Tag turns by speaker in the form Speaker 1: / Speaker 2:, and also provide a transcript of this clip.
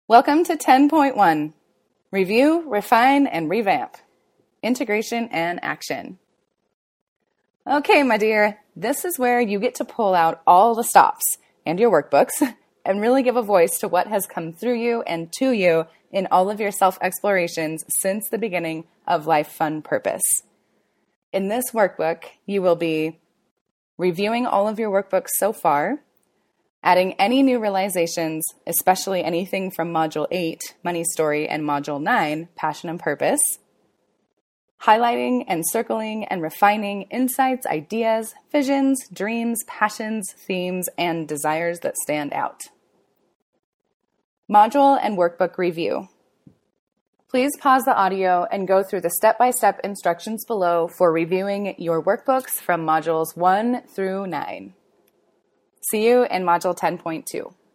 Speaker 1: Welcome to 10.1, Review, Refine, and Revamp, Integration and Action. Okay, my dear, this is where you get to pull out all the stops and your workbooks and really give a voice to what has come through you and to you in all of your self-explorations since the beginning of Life Fun Purpose. In this workbook, you will be reviewing all of your workbooks so far, adding any new realizations, especially anything from Module 8, Money Story, and Module 9, Passion and Purpose, highlighting and circling and refining insights, ideas, visions, dreams, passions, themes, and desires that stand out. Module and workbook review. Please pause the audio and go through the step-by-step instructions below for reviewing your workbooks from Modules 1 through 9. See you in Module 10.2.